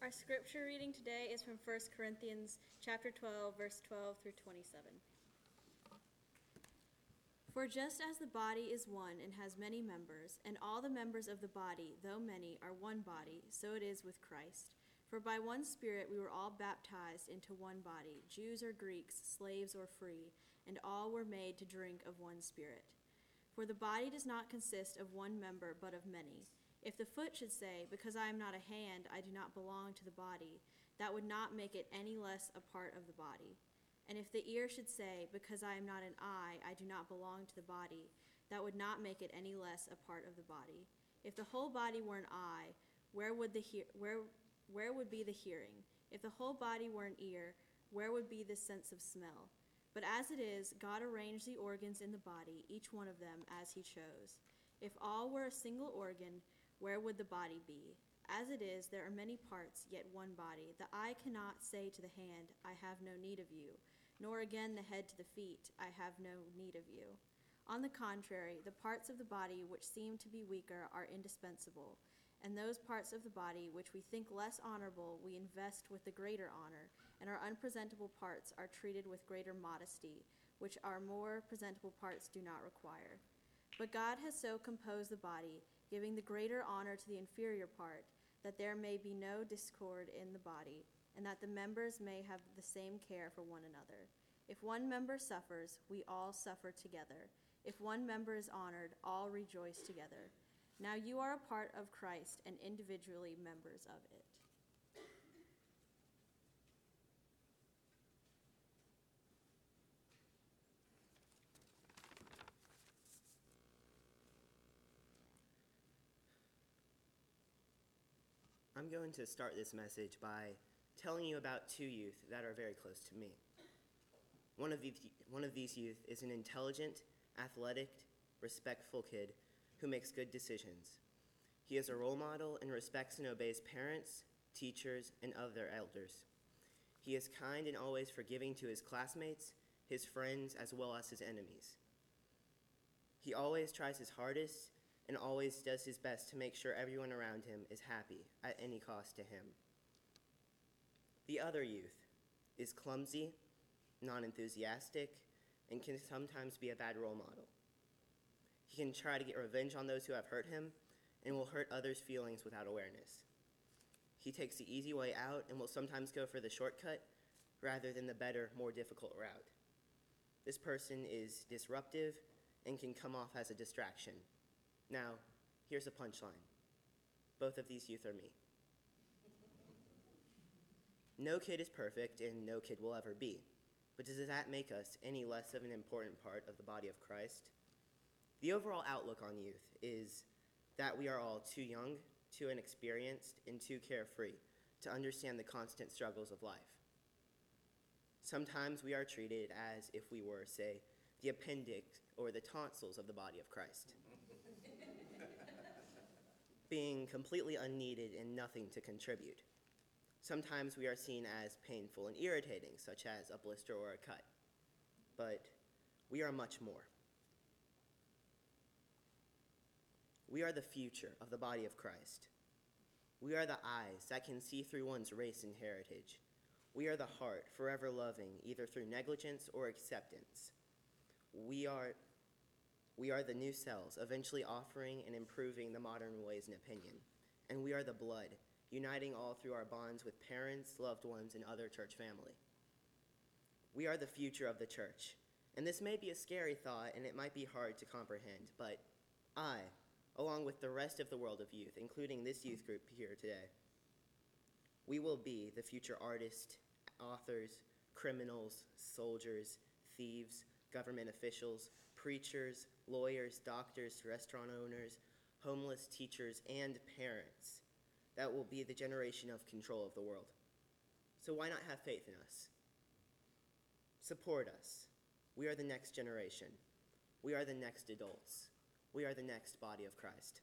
Our scripture reading today is from 1 Corinthians chapter 12, verse 12 through 27. For just as the body is one and has many members, and all the members of the body, though many, are one body, so it is with Christ. For by one Spirit we were all baptized into one body, Jews or Greeks, slaves or free, and all were made to drink of one Spirit. For the body does not consist of one member, but of many. If the foot should say, because I am not a hand, I do not belong to the body, that would not make it any less a part of the body. And if the ear should say, because I am not an eye, I do not belong to the body, that would not make it any less a part of the body. If the whole body were an eye, where would be the hearing? If the whole body were an ear, where would be the sense of smell? But as it is, God arranged the organs in the body, each one of them as he chose. If all were a single organ, where would the body be? As it is, there are many parts, yet one body. The eye cannot say to the hand, I have no need of you, nor again the head to the feet, I have no need of you. On the contrary, the parts of the body which seem to be weaker are indispensable, and those parts of the body which we think less honorable we invest with the greater honor, and our unpresentable parts are treated with greater modesty, which our more presentable parts do not require. But God has so composed the body, giving the greater honor to the inferior part, that there may be no discord in the body, and that the members may have the same care for one another. If one member suffers, we all suffer together. If one member is honored, all rejoice together. Now you are a part of Christ and individually members of it. I'm going to start this message by telling you about two youth that are very close to me. One of these youth is an intelligent, athletic, respectful kid who makes good decisions. He is a role model and respects and obeys parents, teachers, and other elders. He is kind and always forgiving to his classmates, his friends, as well as his enemies. He always tries his hardest and always does his best to make sure everyone around him is happy at any cost to him. The other youth is clumsy, non-enthusiastic, and can sometimes be a bad role model. He can try to get revenge on those who have hurt him and will hurt others' feelings without awareness. He takes the easy way out and will sometimes go for the shortcut rather than the better, more difficult route. This person is disruptive and can come off as a distraction. Now, here's a punchline. Both of these youth are me. No kid is perfect, and no kid will ever be. But does that make us any less of an important part of the body of Christ? The overall outlook on youth is that we are all too young, too inexperienced, and too carefree to understand the constant struggles of life. Sometimes we are treated as if we were, say, the appendix or the tonsils of the body of Christ, being completely unneeded and nothing to contribute. Sometimes we are seen as painful and irritating, such as a blister or a cut. But we are much more. We are the future of the body of Christ. We are the eyes that can see through one's race and heritage. We are the heart, forever loving, either through negligence or acceptance. We are the new cells, eventually offering and improving the modern ways and opinion. And we are the blood, uniting all through our bonds with parents, loved ones, and other church family. We are the future of the church. And this may be a scary thought, and it might be hard to comprehend, but I, along with the rest of the world of youth, including this youth group here today, we will be the future artists, authors, criminals, soldiers, thieves, government officials, preachers, lawyers, doctors, restaurant owners, homeless, teachers, and parents. That will be the generation of control of the world. So why not have faith in us? Support us. We are the next generation. We are the next adults. We are the next body of Christ.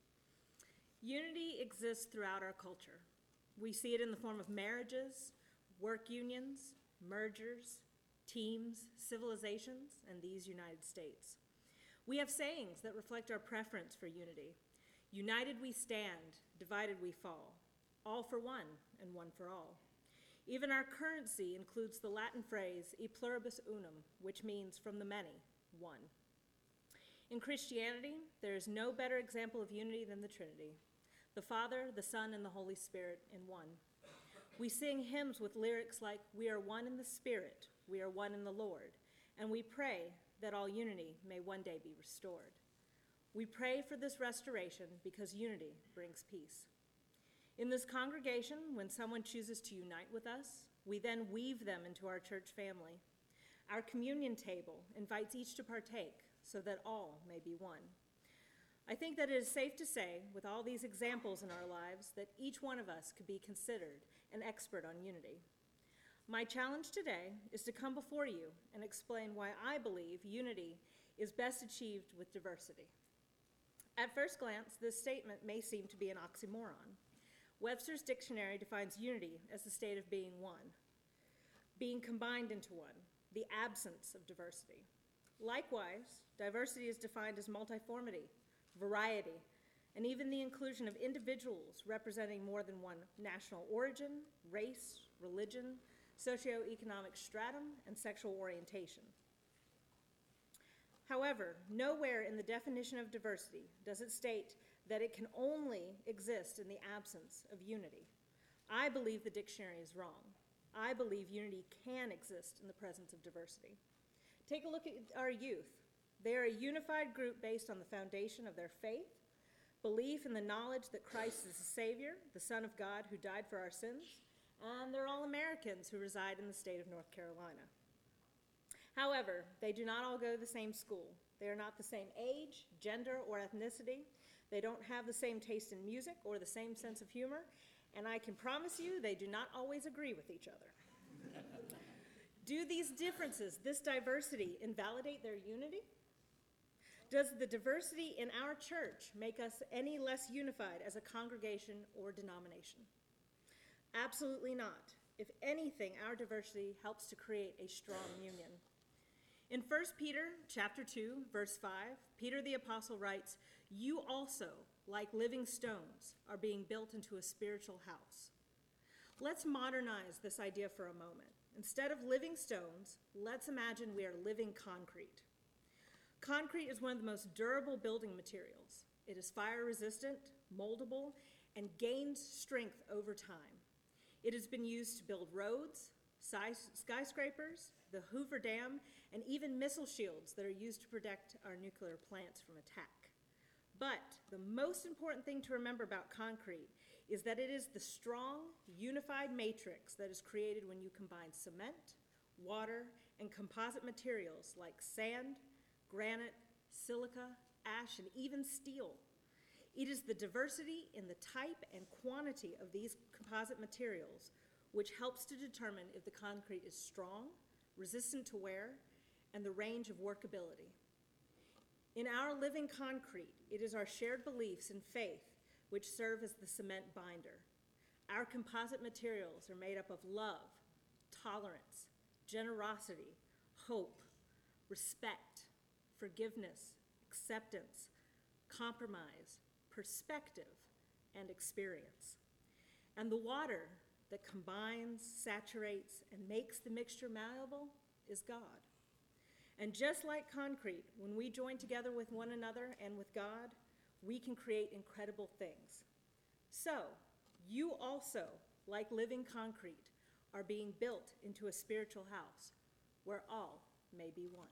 Unity exists throughout our culture. We see it in the form of marriages, work unions, mergers, teams, civilizations, and these United States. We have sayings that reflect our preference for unity. United we stand, divided we fall. All for one, and one for all. Even our currency includes the Latin phrase e pluribus unum, which means from the many, one. In Christianity, there is no better example of unity than the Trinity, the Father, the Son, and the Holy Spirit in one. We sing hymns with lyrics like, "We are one in the Spirit, we are one in the Lord," and we pray that all unity may one day be restored. We pray for this restoration because unity brings peace. In this congregation, when someone chooses to unite with us, we then weave them into our church family. Our communion table invites each to partake so that all may be one. I think that it is safe to say, with all these examples in our lives, that each one of us could be considered an expert on unity. My challenge today is to come before you and explain why I believe unity is best achieved with diversity. At first glance, this statement may seem to be an oxymoron. Webster's dictionary defines unity as the state of being one, being combined into one, the absence of diversity. Likewise, diversity is defined as multiformity, variety, and even the inclusion of individuals representing more than one national origin, race, religion, socioeconomic stratum, and sexual orientation. However, nowhere in the definition of diversity does it state that it can only exist in the absence of unity. I believe the dictionary is wrong. I believe unity can exist in the presence of diversity. Take a look at our youth. They are a unified group based on the foundation of their faith, belief in the knowledge that Christ is the Savior, the Son of God who died for our sins, and they're all Americans who reside in the state of North Carolina. However, they do not all go to the same school. They are not the same age, gender, or ethnicity. They don't have the same taste in music or the same sense of humor, and I can promise you they do not always agree with each other. Do these differences, this diversity, invalidate their unity? Does the diversity in our church make us any less unified as a congregation or denomination? Absolutely not. If anything, our diversity helps to create a strong union. In 1 Peter chapter 2, verse 5, Peter the apostle writes, "You also, like living stones, are being built into a spiritual house." Let's modernize this idea for a moment. Instead of living stones, let's imagine we are living concrete. Concrete is one of the most durable building materials. It is fire resistant, moldable, and gains strength over time. It has been used to build roads, skyscrapers, the Hoover Dam, and even missile shields that are used to protect our nuclear plants from attack. But the most important thing to remember about concrete is that it is the strong, unified matrix that is created when you combine cement, water, and composite materials like sand, granite, silica, ash, and even steel. It is the diversity in the type and quantity of these composite materials which helps to determine if the concrete is strong, resistant to wear, and the range of workability. In our living concrete, it is our shared beliefs and faith which serve as the cement binder. Our composite materials are made up of love, tolerance, generosity, hope, respect, forgiveness, acceptance, compromise, perspective, and experience. And the water that combines, saturates, and makes the mixture malleable is God. And just like concrete, when we join together with one another and with God, we can create incredible things. So, you also, like living concrete, are being built into a spiritual house where all may be one.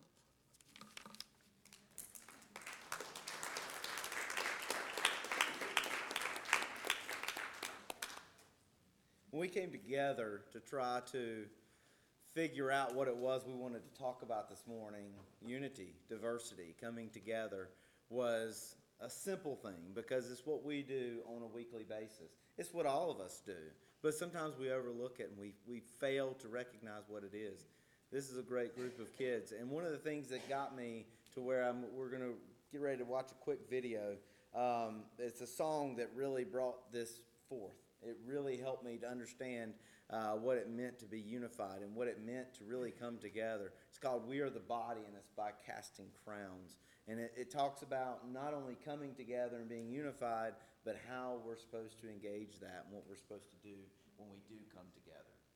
When we came together to try to figure out what it was we wanted to talk about this morning, unity, diversity, coming together was a simple thing because it's what we do on a weekly basis. It's what all of us do, but sometimes we overlook it and we fail to recognize what it is. This is a great group of kids, and one of the things that got me to where we're going to get ready to watch a quick video. It's a song that really brought this forth. It really helped me to understand what it meant to be unified and what it meant to really come together. It's called We Are the Body, and it's by Casting Crowns. And it talks about not only coming together and being unified, but how we're supposed to engage that and what we're supposed to do when we do come together.